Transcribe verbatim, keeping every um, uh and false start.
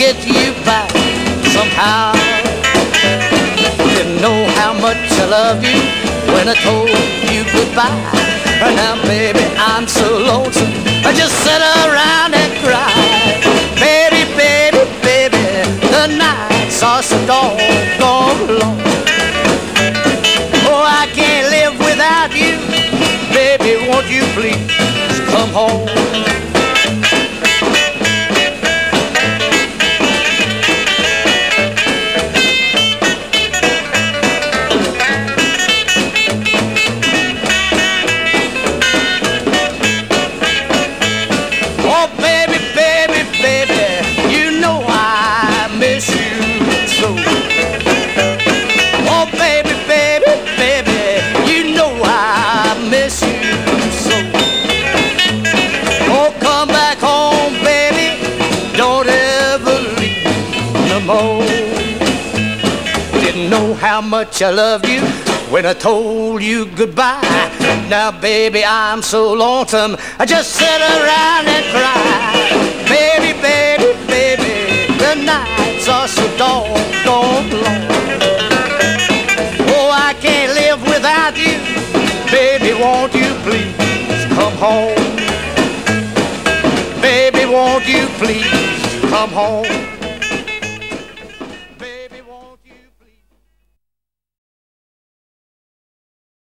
get you back somehow. Didn't know how much I love you when I told you goodbye. Now, baby, I'm so lonesome, I just sit around and cry. Baby, baby, baby, the nights are so doggone long. Oh, I can't live without you. Baby, won't you please come home? Didn't know how much I loved you when I told you goodbye. Now, baby, I'm so lonesome, I just sit around and cry. Baby, baby, baby, the nights are so doggone long. Oh, I can't live without you. Baby, won't you please come home? Baby, won't you please come home?